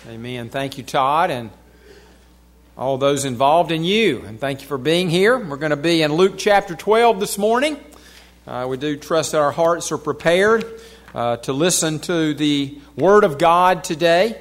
Amen. Thank you, Todd, and all those involved in you. And thank you for being here. We're going to be in Luke chapter 12 this morning. We do trust that our hearts are prepared to listen to the Word of God today.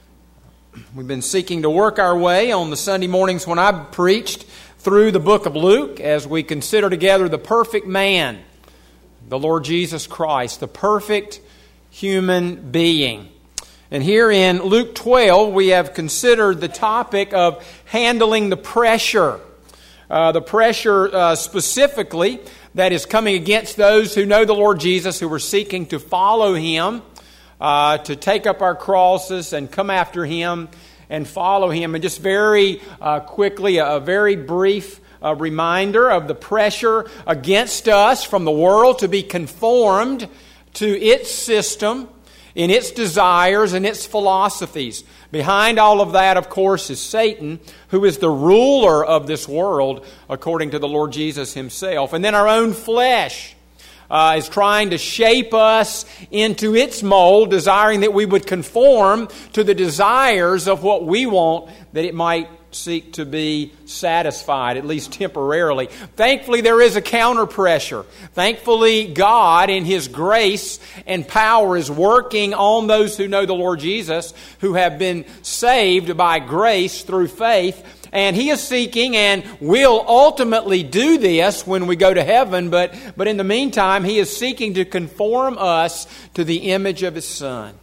We've been seeking to work our way on the Sunday mornings when I've preached through the book of Luke as we consider together the perfect man, the Lord Jesus Christ, the perfect human being. And here in Luke 12, we have considered the topic of handling the pressure. The pressure specifically that is coming against those who know the Lord Jesus, who are seeking to follow Him, to take up our crosses and come after Him and follow Him. And just very quickly, a very brief reminder of the pressure against us from the world to be conformed to its system, in its desires and its philosophies. Behind all of that, of course, is Satan, who is the ruler of this world, according to the Lord Jesus Himself. And then our own flesh is trying to shape us into its mold, desiring that we would conform to the desires of what we want, that it might seek to be satisfied, at least temporarily. Thankfully, there is a counter pressure. Thankfully, God, in His grace and power, is working on those who know the Lord Jesus, who have been saved by grace through faith. And He is seeking and will ultimately do this when we go to heaven. But in the meantime, He is seeking to conform us to the image of His Son.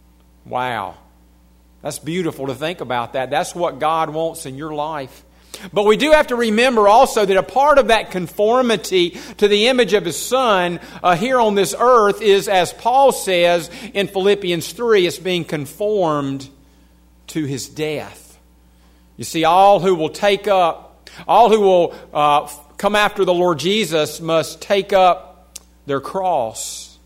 Wow. That's beautiful to think about that. That's what God wants in your life. But we do have to remember also that a part of that conformity to the image of His Son here on this earth is, as Paul says in Philippians 3, it's being conformed to His death. You see, all who will come after the Lord Jesus must take up their cross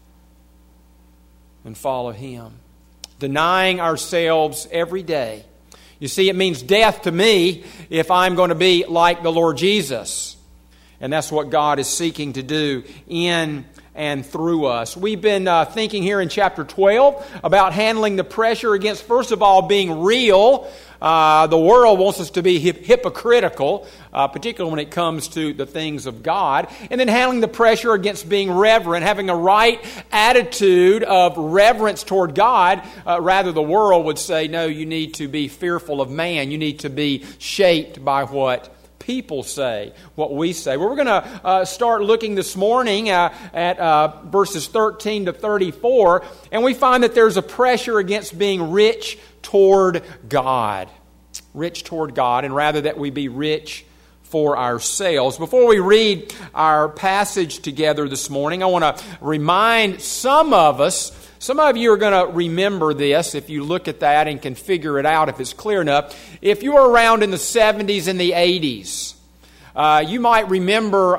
and follow Him. Denying ourselves every day. You see, it means death to me if I'm going to be like the Lord Jesus. And that's what God is seeking to do in and through us. We've been thinking here in chapter 12 about handling the pressure against, first of all, being real. The world wants us to be hypocritical, particularly when it comes to the things of God. And then handling the pressure against being reverent, having a right attitude of reverence toward God. Rather, the world would say, no, you need to be fearful of man. You need to be shaped by what people say, what we say. Well, we're going to start looking this morning at verses 13 to 34, and we find that there's a pressure against being rich toward God. Rich toward God, and rather that we be rich for ourselves. Before we read our passage together this morning, I want to remind some of you are going to remember this if you look at that and can figure it out if it's clear enough. If you were around in the 70s and the 80s, you might remember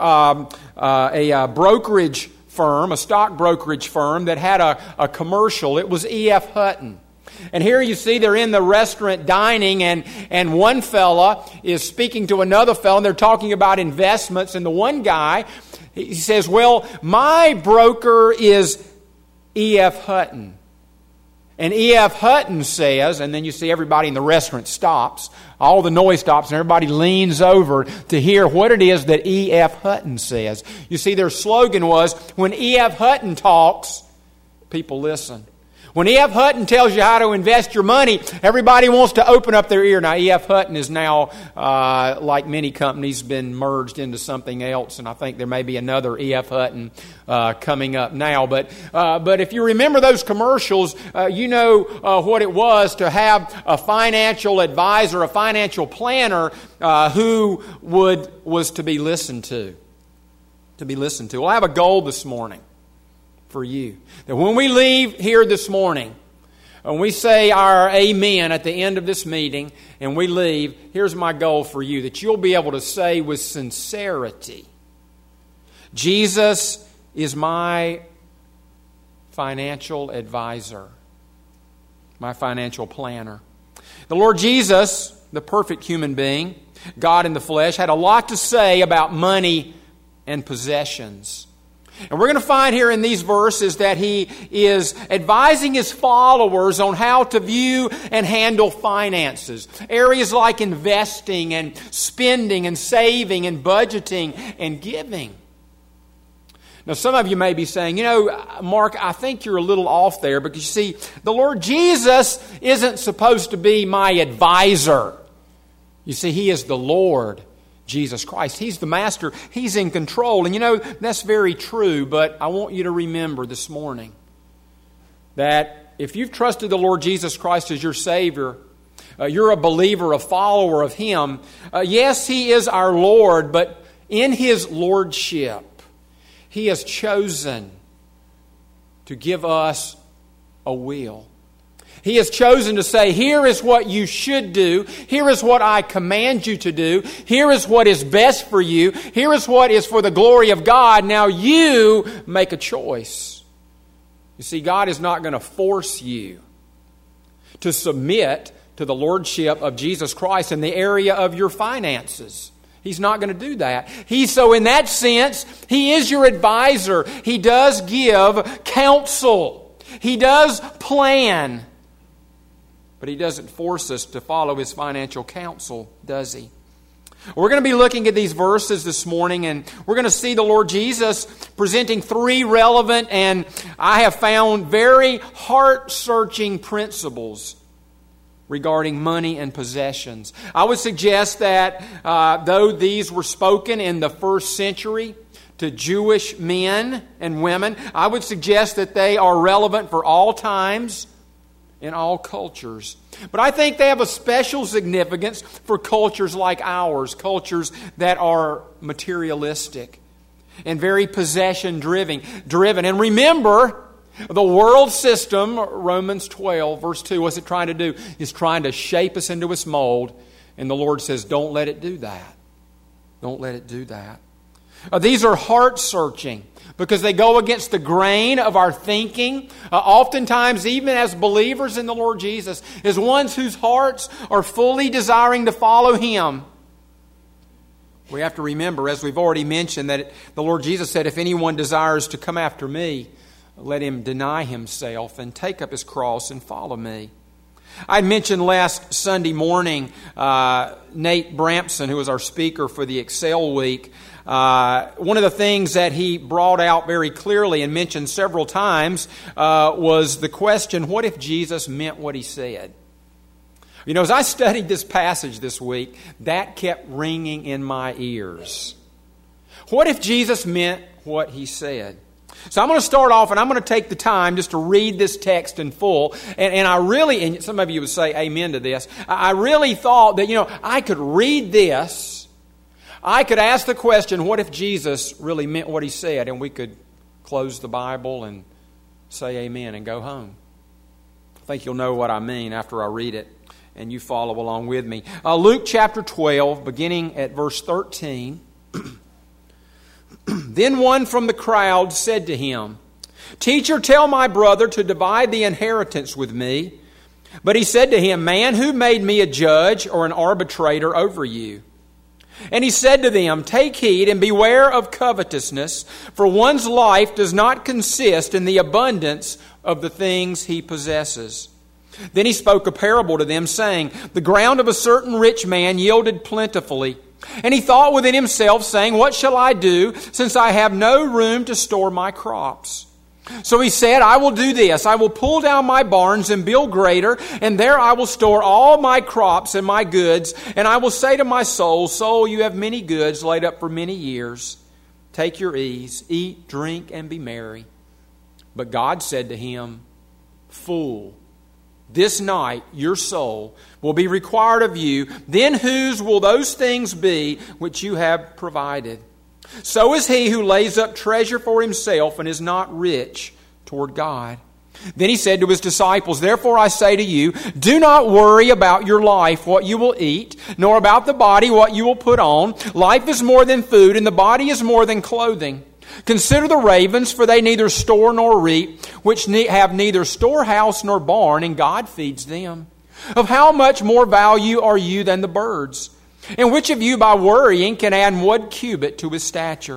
a brokerage firm, a stock brokerage firm that had a commercial. It was E.F. Hutton. And here you see they're in the restaurant dining, and one fella is speaking to another fella, and they're talking about investments. And the one guy, he says, well, my broker is E.F. Hutton. And E.F. Hutton says, and then you see everybody in the restaurant stops, all the noise stops, and everybody leans over to hear what it is that E.F. Hutton says. You see, their slogan was, when E.F. Hutton talks, people listen. When E.F. Hutton tells you how to invest your money, everybody wants to open up their ear. Now, E.F. Hutton is now, like many companies, been merged into something else, and I think there may be another E.F. Hutton coming up now. But if you remember those commercials, you know what it was to have a financial advisor, a financial planner who was to be listened to. To be listened to. Well, I have a goal this morning for you. That when we leave here this morning, when we say our amen at the end of this meeting and we leave, here's my goal for you, that you'll be able to say with sincerity, Jesus is my financial advisor, my financial planner. The Lord Jesus, the perfect human being, God in the flesh, had a lot to say about money and possessions. And we're going to find here in these verses that he is advising his followers on how to view and handle finances. Areas like investing and spending and saving and budgeting and giving. Now, some of you may be saying, Mark, I think you're a little off there because you see, the Lord Jesus isn't supposed to be my advisor. You see, He is the Lord Jesus Christ. He's the Master. He's in control. And that's very true, but I want you to remember this morning that if you've trusted the Lord Jesus Christ as your Savior, you're a believer, a follower of Him. Yes, He is our Lord, but in His Lordship, He has chosen to give us a will. He has chosen to say, here is what you should do. Here is what I command you to do. Here is what is best for you. Here is what is for the glory of God. Now you make a choice. You see, God is not going to force you to submit to the Lordship of Jesus Christ in the area of your finances. He's not going to do that. So in that sense, He is your advisor. He does give counsel. He does plan. But He doesn't force us to follow His financial counsel, does He? We're going to be looking at these verses this morning, and we're going to see the Lord Jesus presenting three relevant and I have found very heart-searching principles regarding money and possessions. I would suggest that though these were spoken in the first century to Jewish men and women, I would suggest that they are relevant for all times, in all cultures. But I think they have a special significance for cultures like ours, cultures that are materialistic and very possession-driven. And remember, the world system, Romans 12, verse 2, what's it trying to do? It's trying to shape us into its mold. And the Lord says, don't let it do that. Don't let it do that. These are heart-searching because they go against the grain of our thinking. Oftentimes, even as believers in the Lord Jesus, as ones whose hearts are fully desiring to follow Him. We have to remember, as we've already mentioned, that the Lord Jesus said, if anyone desires to come after me, let him deny himself and take up his cross and follow me. I mentioned last Sunday morning Nate Bramson, who was our speaker for the Excel Week. One of the things that he brought out very clearly and mentioned several times was the question, what if Jesus meant what He said? As I studied this passage this week, that kept ringing in my ears. What if Jesus meant what He said? So I'm going to start off and I'm going to take the time just to read this text in full. And I really, and some of you would say amen to this, I really thought that, I could read this. I could ask the question, what if Jesus really meant what He said? And we could close the Bible and say amen and go home. I think you'll know what I mean after I read it and you follow along with me. Luke chapter 12, beginning at verse 13. Then one from the crowd said to Him, Teacher, tell my brother to divide the inheritance with me. But He said to him, Man, who made me a judge or an arbitrator over you? And He said to them, Take heed and beware of covetousness, for one's life does not consist in the abundance of the things he possesses. Then He spoke a parable to them, saying, The ground of a certain rich man yielded plentifully. And he thought within himself, saying, What shall I do, since I have no room to store my crops? So he said, I will do this. I will pull down my barns and build greater, and there I will store all my crops and my goods. And I will say to my soul, Soul, you have many goods laid up for many years. Take your ease, eat, drink, and be merry. But God said to him, Fool, this night your soul will be required of you. Then whose will those things be which you have provided? So is he who lays up treasure for himself and is not rich toward God. Then He said to His disciples, Therefore I say to you, do not worry about your life, what you will eat, nor about the body, what you will put on. Life is more than food, and the body is more than clothing. Consider the ravens, for they neither store nor reap, which have neither storehouse nor barn, and God feeds them. Of how much more value are you than the birds? And which of you by worrying can add 1 cubit to his stature?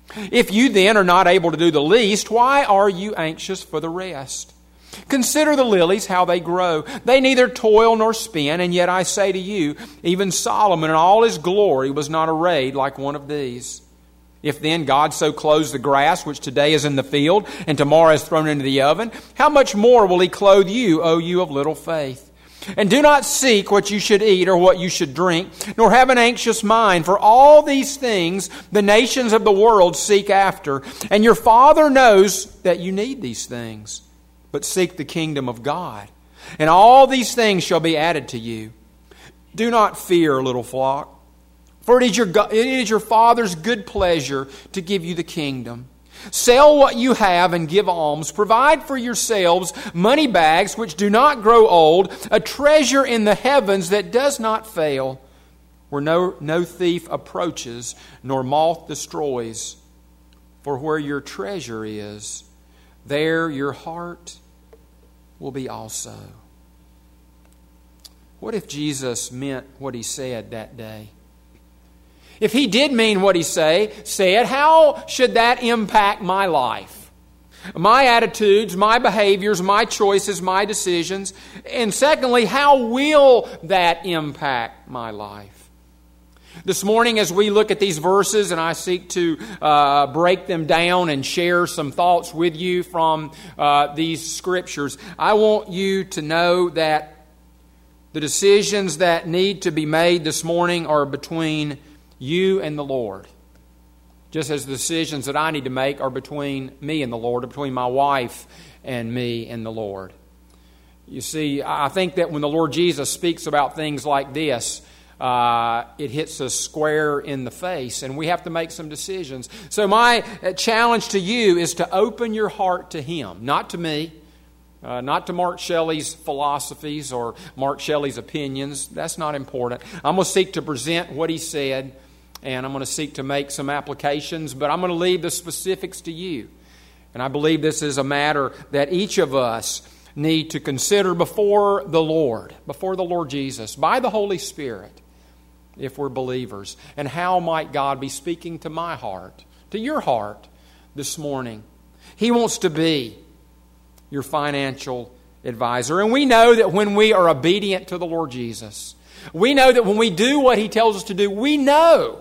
If you then are not able to do the least, why are you anxious for the rest? Consider the lilies, how they grow. They neither toil nor spin, and yet I say to you, even Solomon in all his glory was not arrayed like one of these. If then God so clothes the grass, which today is in the field, and tomorrow is thrown into the oven, how much more will He clothe you, O you of little faith? And do not seek what you should eat or what you should drink, nor have an anxious mind, for all these things the nations of the world seek after. And your Father knows that you need these things. But seek the kingdom of God, and all these things shall be added to you. Do not fear, little flock, for it is your Father's good pleasure to give you the kingdom. Sell what you have and give alms. Provide for yourselves money bags which do not grow old, a treasure in the heavens that does not fail, where no thief approaches, nor moth destroys. For where your treasure is, there your heart will be also. What if Jesus meant what He said that day? If He did mean what He said, how should that impact my life? My attitudes, my behaviors, my choices, my decisions. And secondly, how will that impact my life? This morning as we look at these verses and I seek to break them down and share some thoughts with you from these Scriptures, I want you to know that the decisions that need to be made this morning are between you and the Lord. Just as the decisions that I need to make are between me and the Lord, or between my wife and me and the Lord. You see, I think that when the Lord Jesus speaks about things like this, it hits us square in the face, and we have to make some decisions. So my challenge to you is to open your heart to Him, not to me, not to Mark Shelley's philosophies or Mark Shelley's opinions. That's not important. I'm going to seek to present what he said, and I'm going to seek to make some applications, but I'm going to leave the specifics to you. And I believe this is a matter that each of us need to consider before the Lord Jesus, by the Holy Spirit, if we're believers. And how might God be speaking to my heart, to your heart this morning? He wants to be your financial advisor. And we know that when we are obedient to the Lord Jesus, we know that when we do what He tells us to do, we know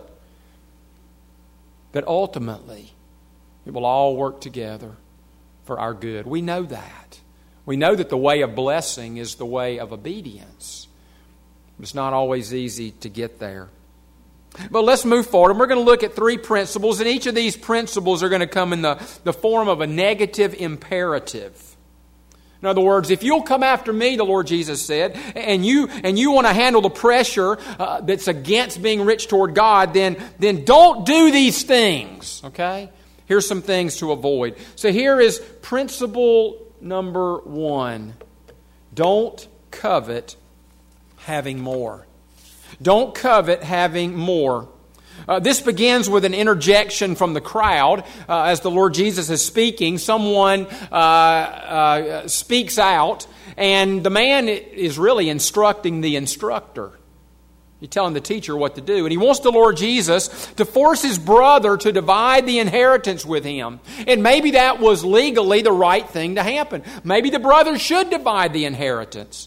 that ultimately it will all work together for our good. We know that. We know that the way of blessing is the way of obedience. It's not always easy to get there. But let's move forward, and we're going to look at 3 principles, and each of these principles are going to come in the form of a negative imperative. In other words, if you'll come after me, the Lord Jesus said, and you want to handle the pressure that's against being rich toward God, then don't do these things, okay? Here's some things to avoid. So here is principle number 1. Don't covet having more. Don't covet having more. This begins with an interjection from the crowd. As the Lord Jesus is speaking, someone speaks out, and the man is really instructing the instructor. He's telling the teacher what to do. And he wants the Lord Jesus to force his brother to divide the inheritance with him. And maybe that was legally the right thing to happen. Maybe the brother should divide the inheritance.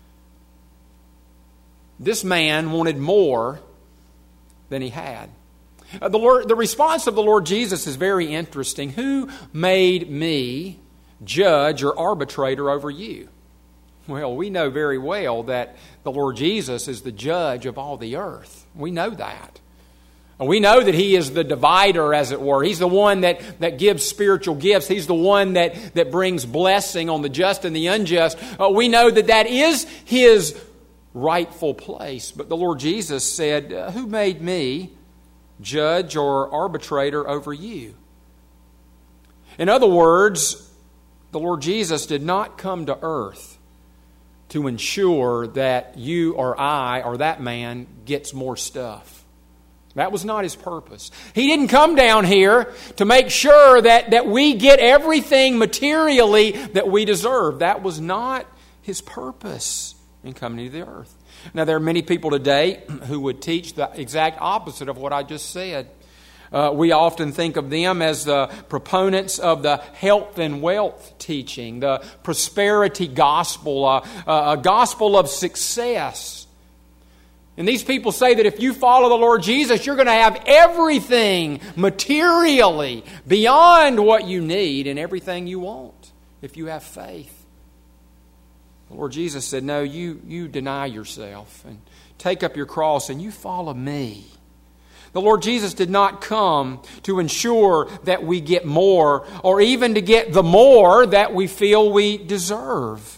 This man wanted more than he had. The response of the Lord Jesus is very interesting. Who made me judge or arbitrator over you? Well, we know very well that the Lord Jesus is the judge of all the earth. We know that. We know that He is the divider, as it were. He's the one that gives spiritual gifts. He's the one that brings blessing on the just and the unjust. We know that is His rightful place. But the Lord Jesus said, who made me judge or arbitrator over you? In other words, the Lord Jesus did not come to earth to ensure that you or I or that man gets more stuff. That was not His purpose. He didn't come down here to make sure that we get everything materially that we deserve. That was not His purpose in coming to the earth. Now, there are many people today who would teach the exact opposite of what I just said. We often think of them as the proponents of the health and wealth teaching, the prosperity gospel, a gospel of success. And these people say that if you follow the Lord Jesus, you're going to have everything materially beyond what you need and everything you want if you have faith. The Lord Jesus said, no, you deny yourself and take up your cross and you follow me. The Lord Jesus did not come to ensure that we get more or even to get the more that we feel we deserve.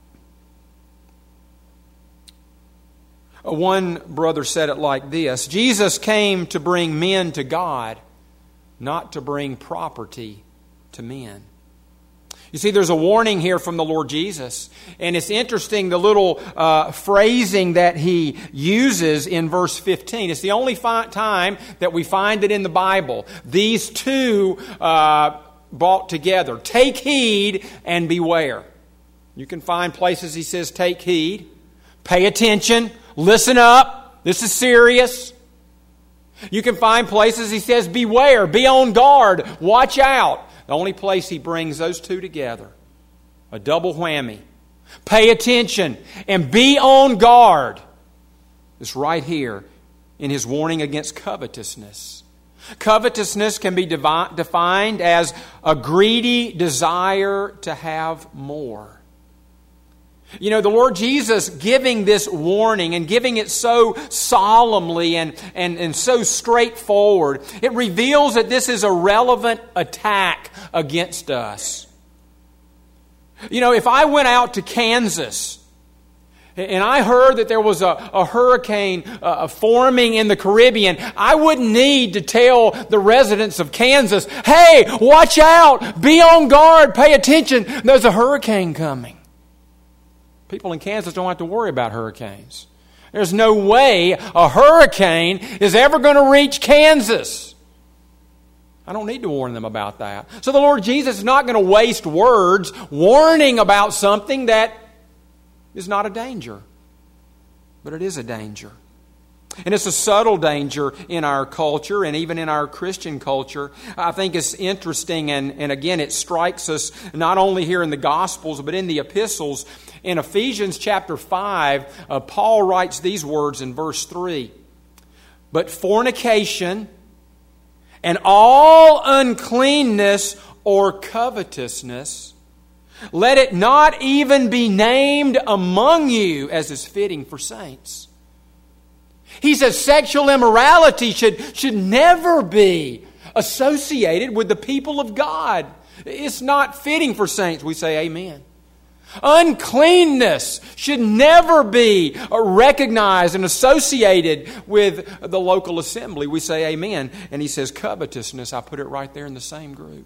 One brother said it like this: Jesus came to bring men to God, not to bring property to men. You see, there's a warning here from the Lord Jesus. And it's interesting, the little phrasing that He uses in verse 15. It's the only time that we find it in the Bible. These two brought together. Take heed and beware. You can find places He says, take heed, pay attention, listen up, this is serious. You can find places He says, beware, be on guard, watch out. The only place He brings those two together, a double whammy. Pay attention and be on guard. It's right here in His warning against covetousness. Covetousness can be defined as a greedy desire to have more. You know, the Lord Jesus giving this warning and giving it so solemnly and so straightforward, it reveals that this is a relevant attack against us. You know, if I went out to Kansas and I heard that there was a hurricane forming in the Caribbean, I wouldn't need to tell the residents of Kansas, hey, watch out, be on guard, pay attention, there's a hurricane coming. People in Kansas don't have to worry about hurricanes. There's no way a hurricane is ever going to reach Kansas. I don't need to warn them about that. So the Lord Jesus is not going to waste words warning about something that is not a danger. But it is a danger. And it's a subtle danger in our culture and even in our Christian culture. I think it's interesting, and again, it strikes us not only here in the Gospels, but in the epistles. In Ephesians chapter 5, Paul writes these words in verse 3. But fornication and all uncleanness or covetousness, let it not even be named among you as is fitting for saints. He says sexual immorality should never be associated with the people of God. It's not fitting for saints. We say amen. Uncleanness should never be recognized and associated with the local assembly. We say amen. And he says covetousness, I put it right there in the same group.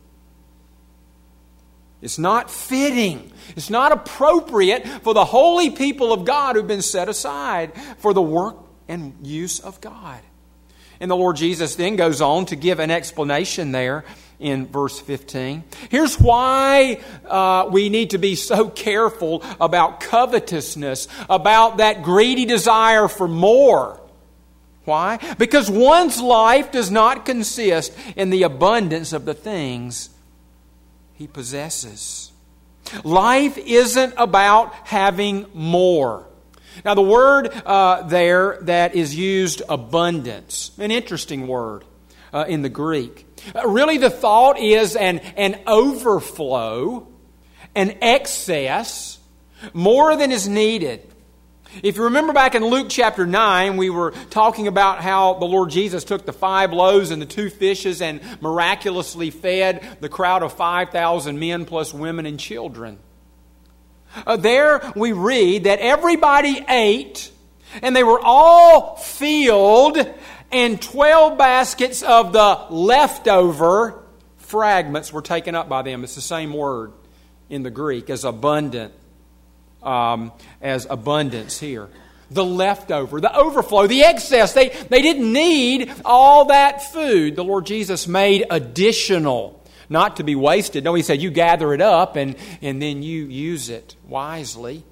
It's not fitting. It's not appropriate for the holy people of God who've been set aside for the work and use of God. And the Lord Jesus then goes on to give an explanation there in verse 15. Here's why we need to be so careful about covetousness, about that greedy desire for more. Why? Because one's life does not consist in the abundance of the things he possesses. Life isn't about having more. Now, the word there that is used, abundance, an interesting word in the Greek. Really, the thought is an overflow, an excess, more than is needed. If you remember back in Luke chapter 9, we were talking about how the Lord Jesus took the 5 loaves and the 2 fishes and miraculously fed the crowd of 5,000 men plus women and children. There we read that everybody ate and they were all filled, and 12 baskets of the leftover fragments were taken up by them. It's the same word in the Greek as abundant, as abundance here. The leftover, the overflow, the excess. They didn't need all that food. The Lord Jesus made additional, not to be wasted. No, He said you gather it up and then you use it wisely.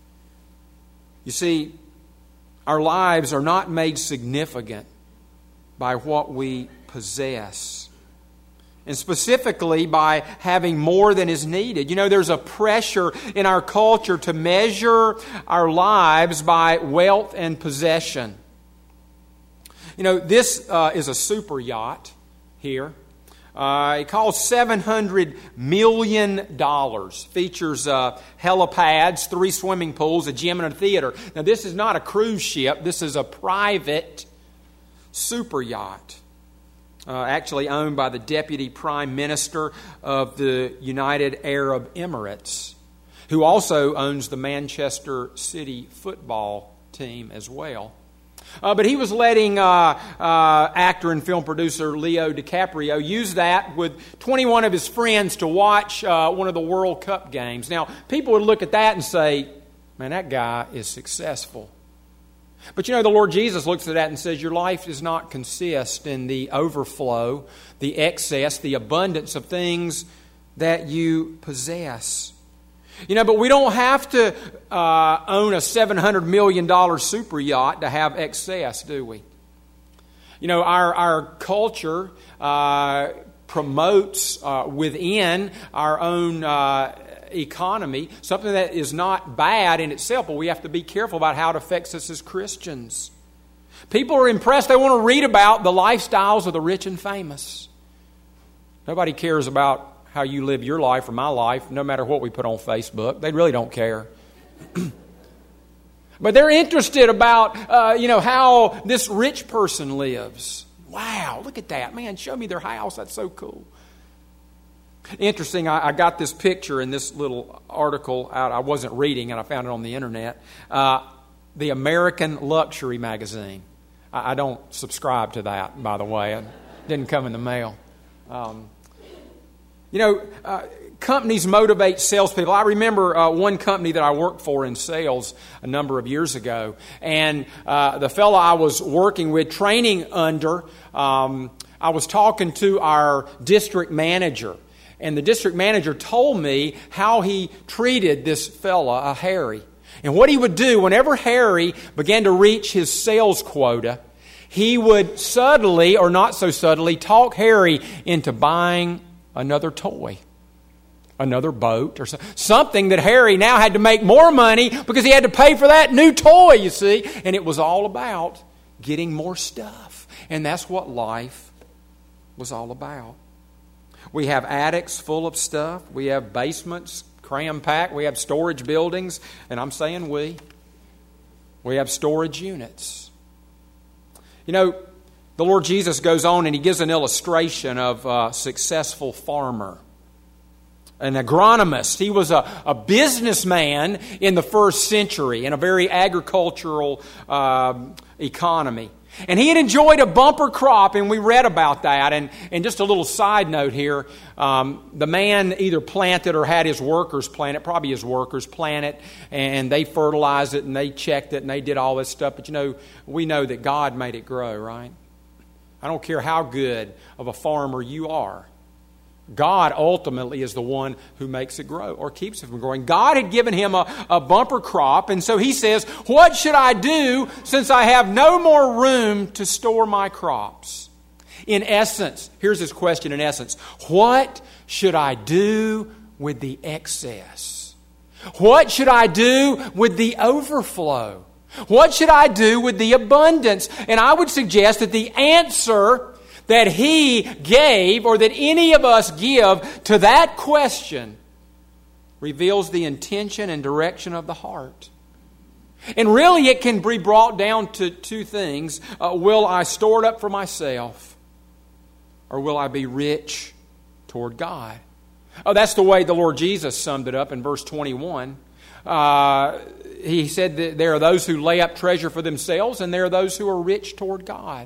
You see, our lives are not made significant by what we possess. And specifically by having more than is needed. You know, there's a pressure in our culture to measure our lives by wealth and possession. You know, this is a super yacht here. It costs $700 million. Features helipads, 3 swimming pools, a gym, and a theater. Now, this is not a cruise ship. This is a private super yacht. Actually owned by the Deputy Prime Minister of the United Arab Emirates, who also owns the Manchester City football team as well. But he was letting actor and film producer Leo DiCaprio use that with 21 of his friends to watch one of the World Cup games. Now, people would look at that and say, man, that guy is successful. But you know, the Lord Jesus looks at that and says, your life does not consist in the overflow, the excess, the abundance of things that you possess. You know, but we don't have to own a $700 million super yacht to have excess, do we? You know, our culture promotes within our own economy something that is not bad in itself, but we have to be careful about how it affects us as Christians. People are impressed. They want to read about the lifestyles of the rich and famous. Nobody cares about how you live your life or my life, no matter what we put on Facebook. They really don't care. But they're interested about, how this rich person lives. Wow, look at that. Man, show me their house. That's so cool. Interesting, I got this picture in this little article out. I wasn't reading, and I found it on the internet. The American Luxury magazine. I don't subscribe to that, by the way. It didn't come in the mail. Companies motivate salespeople. I remember one company that I worked for in sales a number of years ago. And the fellow I was working with, training under, I was talking to our district manager. And the district manager told me how he treated this fella, Harry. And what he would do whenever Harry began to reach his sales quota, he would subtly, or not so subtly, talk Harry into buying another toy, another boat, or something that Harry now had to make more money because he had to pay for that new toy, you see. And it was all about getting more stuff. And that's what life was all about. We have attics full of stuff. We have basements cram-packed. We have storage buildings. And I'm saying we have storage units. You know, the Lord Jesus goes on and He gives an illustration of a successful farmer. An agronomist. He was a businessman in the first century in a very agricultural economy. And he had enjoyed a bumper crop, and we read about that. And just a little side note here, the man either planted or had his workers plant it, probably his workers plant it, and they fertilized it, and they checked it, and they did all this stuff. But you know, we know that God made it grow, right? I don't care how good of a farmer you are. God ultimately is the one who makes it grow or keeps it from growing. God had given him a bumper crop, and so he says, what should I do since I have no more room to store my crops? In essence, here's his question in essence. What should I do with the excess? What should I do with the overflow? What should I do with the abundance? And I would suggest that the answer that he gave, or that any of us give to that question, reveals the intention and direction of the heart. And really it can be brought down to two things. Will I store it up for myself, or will I be rich toward God? Oh, that's the way the Lord Jesus summed it up in verse 21. He said that there are those who lay up treasure for themselves, and there are those who are rich toward God.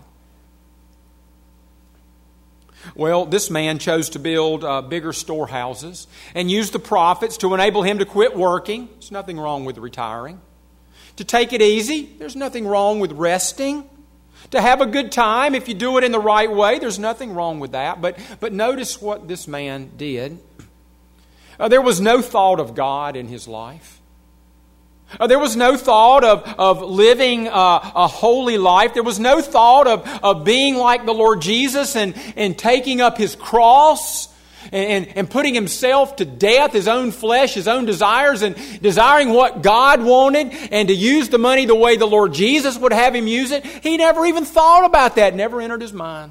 Well, this man chose to build bigger storehouses and use the profits to enable him to quit working. There's nothing wrong with retiring. To take it easy, there's nothing wrong with resting. To have a good time, if you do it in the right way, there's nothing wrong with that. But notice what this man did. There was no thought of God in his life. There was no thought of living a holy life. There was no thought of being like the Lord Jesus and taking up His cross and putting Himself to death, His own flesh, His own desires, and desiring what God wanted and to use the money the way the Lord Jesus would have Him use it. He never even thought about that. Never entered His mind.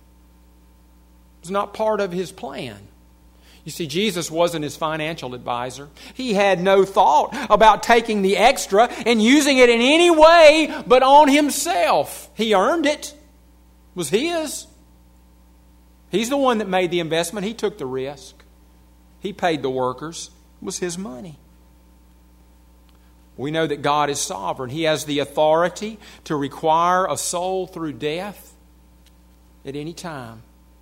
It was not part of His plan. You see, Jesus wasn't His financial advisor. He had no thought about taking the extra and using it in any way but on Himself. He earned it. It was His. He's the one that made the investment. He took the risk. He paid the workers. It was His money. We know that God is sovereign. He has the authority to require a soul through death at any time.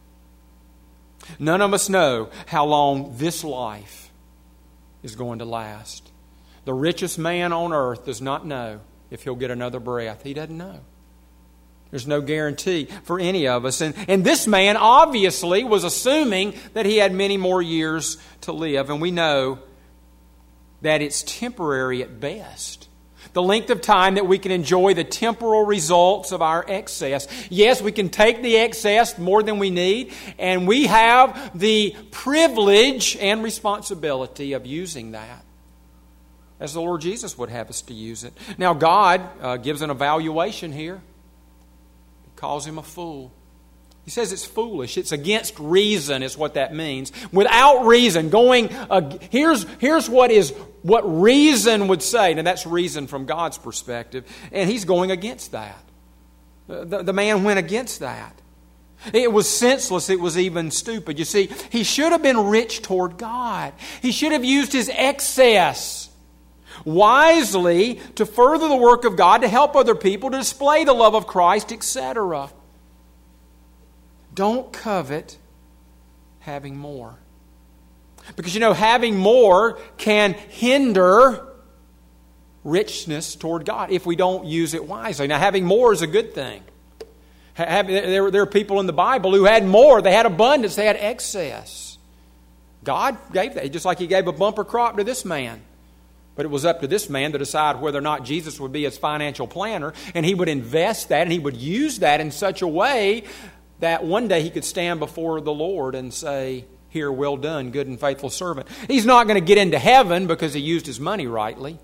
None of us know how long this life is going to last. The richest man on earth does not know if he'll get another breath. He doesn't know. There's no guarantee for any of us. And this man obviously was assuming that he had many more years to live. And we know that it's temporary at best. The length of time that we can enjoy the temporal results of our excess. Yes, we can take the excess more than we need, and we have the privilege and responsibility of using that as the Lord Jesus would have us to use it. Now, God gives an evaluation here. He calls him a fool. He says it's foolish. It's against reason is what that means. Without reason, here's what reason would say. Now that's reason from God's perspective. And he's going against that. The man went against that. It was senseless. It was even stupid. You see, he should have been rich toward God. He should have used his excess wisely to further the work of God, to help other people, to display the love of Christ, etc. Don't covet having more. Because having more can hinder richness toward God if we don't use it wisely. Now, having more is a good thing. There are people in the Bible who had more. They had abundance. They had excess. God gave that, just like He gave a bumper crop to this man. But it was up to this man to decide whether or not Jesus would be his financial planner, and he would invest that, and he would use that in such a way that one day he could stand before the Lord and say, "Here, well done, good and faithful servant." He's not going to get into heaven because he used his money rightly.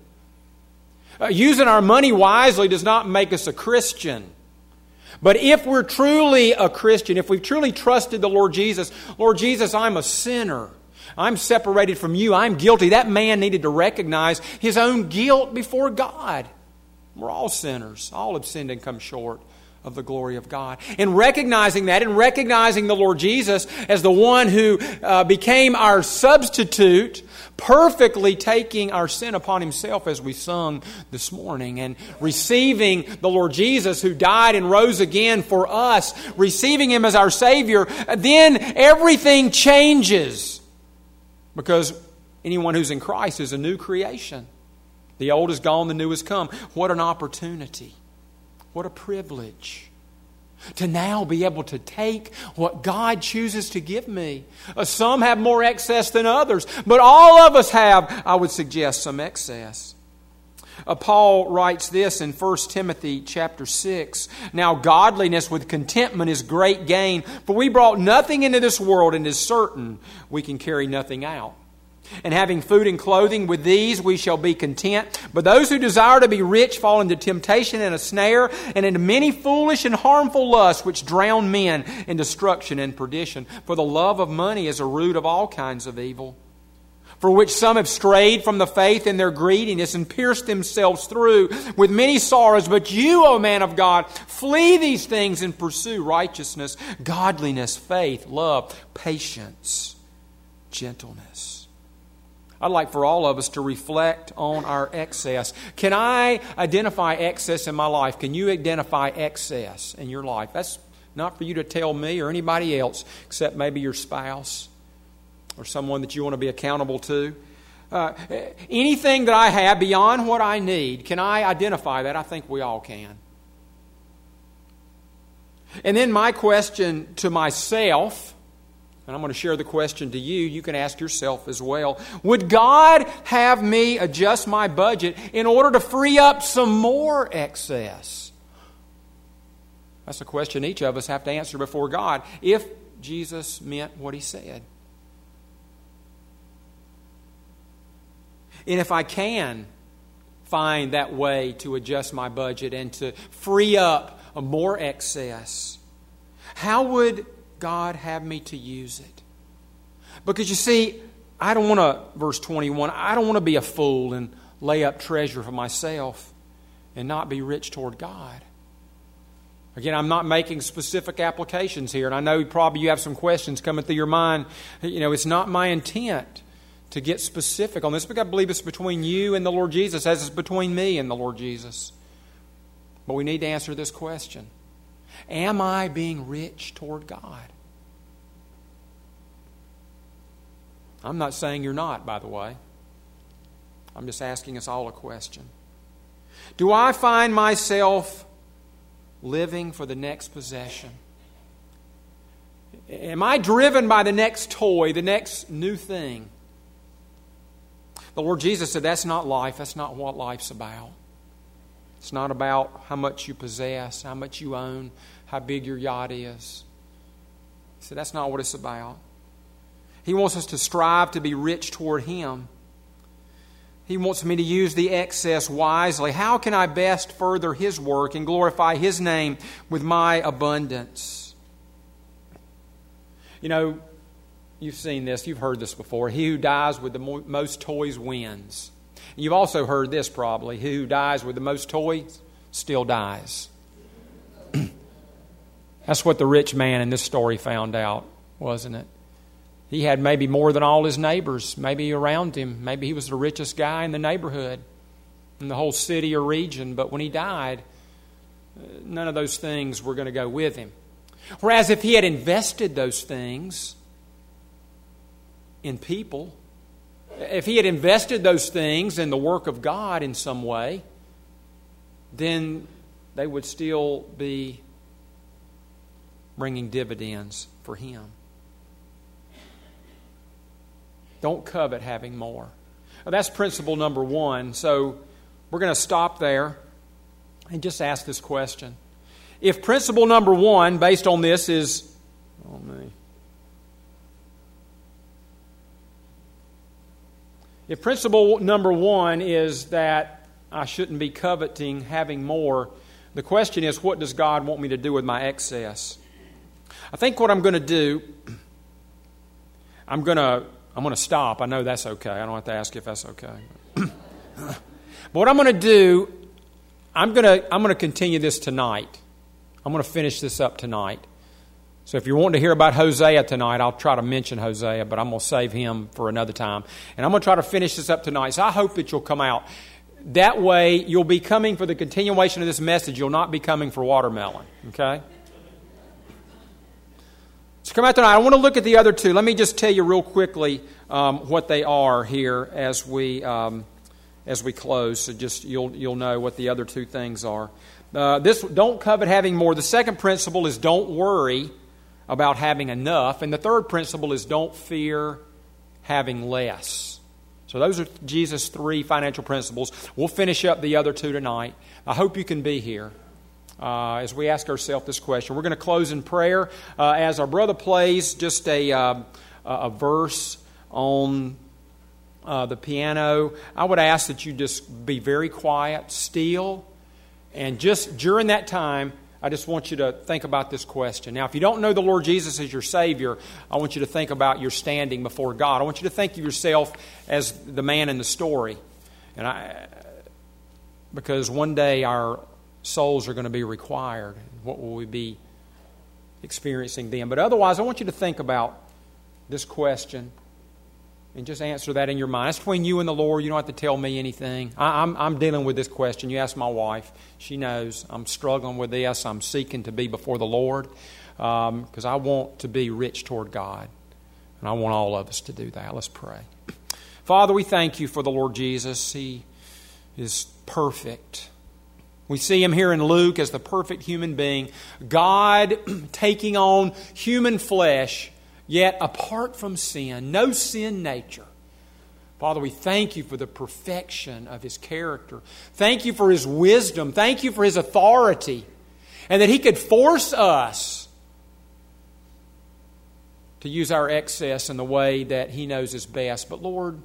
Using our money wisely does not make us a Christian. But if we're truly a Christian, if we've truly trusted the Lord Jesus, I'm a sinner. I'm separated from you. I'm guilty. That man needed to recognize his own guilt before God. We're all sinners. All have sinned and come short of the glory of God. And recognizing that, and recognizing the Lord Jesus as the one who became our substitute, perfectly taking our sin upon Himself as we sung this morning, and receiving the Lord Jesus who died and rose again for us, receiving Him as our Savior, then everything changes. Because anyone who's in Christ is a new creation. The old is gone, the new has come. What an opportunity. What a privilege to now be able to take what God chooses to give me. Some have more excess than others, but all of us have, I would suggest, some excess. Paul writes this in 1 Timothy chapter 6. "Now godliness with contentment is great gain, for we brought nothing into this world, and it is certain we can carry nothing out. And having food and clothing, with these we shall be content. But those who desire to be rich fall into temptation and a snare, and into many foolish and harmful lusts, which drown men in destruction and perdition. For the love of money is a root of all kinds of evil, for which some have strayed from the faith in their greediness and pierced themselves through with many sorrows. But you, O man of God, flee these things and pursue righteousness, godliness, faith, love, patience, gentleness." I'd like for all of us to reflect on our excess. Can I identify excess in my life? Can you identify excess in your life? That's not for you to tell me or anybody else, except maybe your spouse or someone that you want to be accountable to. Anything that I have beyond what I need, can I identify that? I think we all can. And then my question to myself and I'm going to share the question to you. You can ask yourself as well. Would God have me adjust my budget in order to free up some more excess? That's a question each of us have to answer before God if Jesus meant what He said. And if I can find that way to adjust my budget and to free up a more excess, how would God have me to use it? Because you see, I don't want to, verse 21, I don't want to be a fool and lay up treasure for myself and not be rich toward God. Again, I'm not making specific applications here, and I know probably you have some questions coming through your mind. It's not my intent to get specific on this, because I believe it's between you and the Lord Jesus, as it's between me and the Lord Jesus. But we need to answer this question. Am I being rich toward God? I'm not saying you're not, by the way. I'm just asking us all a question. Do I find myself living for the next possession? Am I driven by the next toy, the next new thing? The Lord Jesus said that's not life. That's not what life's about. It's not about how much you possess, how much you own, how big your yacht is. He said that's not what it's about. He wants us to strive to be rich toward Him. He wants me to use the excess wisely. How can I best further His work and glorify His name with my abundance? You've seen this. You've heard this before. He who dies with the most toys wins. You've also heard this probably. He who dies with the most toys still dies. That's what the rich man in this story found out, wasn't it? He had maybe more than all his neighbors, maybe around him. Maybe he was the richest guy in the neighborhood, in the whole city or region. But when he died, none of those things were going to go with him. Whereas if he had invested those things in people, if he had invested those things in the work of God in some way, then they would still be bringing dividends for him. Don't covet having more. Well, that's principle number one. So we're going to stop there and just ask this question. If principle number one, based on this, is... If principle number one is that I shouldn't be coveting having more, the question is, what does God want me to do with my excess? I think what I'm going to do, I'm going to stop. I know that's okay. I don't have to ask if that's okay. But what I'm going to do, I'm going to continue this tonight. I'm going to finish this up tonight. So if you're wanting to hear about Hosea tonight, I'll try to mention Hosea, but I'm going to save him for another time. And I'm going to try to finish this up tonight. So I hope that you'll come out. That way, you'll be coming for the continuation of this message. You'll not be coming for watermelon. Okay? So come out tonight. I want to look at the other two. Let me just tell you real quickly what they are here as we close. So just you'll know what the other two things are. This don't covet having more. The second principle is don't worry about having enough. And the third principle is don't fear having less. So those are Jesus' three financial principles. We'll finish up the other two tonight. I hope you can be here as we ask ourselves this question. We're going to close in prayer. As our brother plays just a verse on the piano, I would ask that you just be very quiet, still, and just during that time, I just want you to think about this question. Now, if you don't know the Lord Jesus as your Savior, I want you to think about your standing before God. I want you to think of yourself as the man in the story. Because one day our souls are going to be required. What will we be experiencing then? But otherwise, I want you to think about this question and just answer that in your mind. It's between you and the Lord. You don't have to tell me anything. I'm dealing with this question. You ask my wife. She knows I'm struggling with this. I'm seeking to be before the Lord because I want to be rich toward God. And I want all of us to do that. Let's pray. Father, we thank you for the Lord Jesus. He is perfect. We see him here in Luke as the perfect human being. God taking on human flesh Yet, apart from sin, no sin nature. Father, we thank You for the perfection of His character. Thank You for His wisdom. Thank You for His authority. And that He could force us to use our excess in the way that He knows is best. But Lord,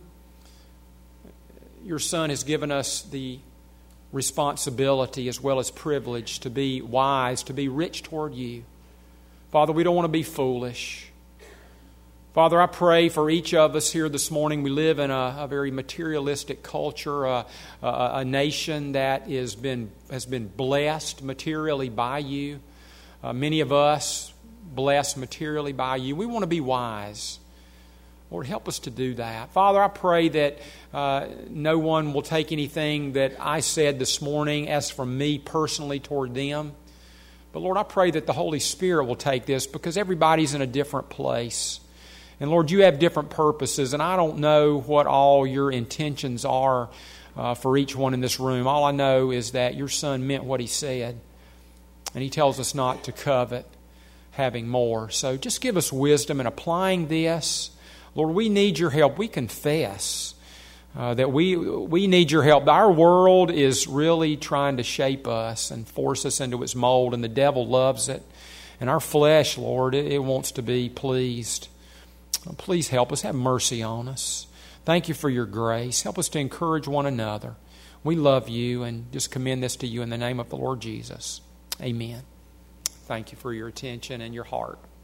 Your Son has given us the responsibility as well as privilege to be wise, to be rich toward You. Father, we don't want to be foolish. Father, I pray for each of us here this morning. We live in a very materialistic culture, a nation that has been blessed materially by You. Many of us blessed materially by You. We want to be wise. Lord, help us to do that. Father, I pray that no one will take anything that I said this morning as from me personally toward them. But Lord, I pray that the Holy Spirit will take this, because everybody's in a different place. And Lord, You have different purposes, and I don't know what all Your intentions are for each one in this room. All I know is that Your Son meant what He said, and He tells us not to covet having more. So just give us wisdom in applying this. Lord, we need Your help. We confess that we need Your help. Our world is really trying to shape us and force us into its mold, and the devil loves it. And our flesh, Lord, it wants to be pleased. Please help us. Have mercy on us. Thank You for Your grace. Help us to encourage one another. We love You and just commend this to You in the name of the Lord Jesus. Amen. Thank you for your attention and your heart.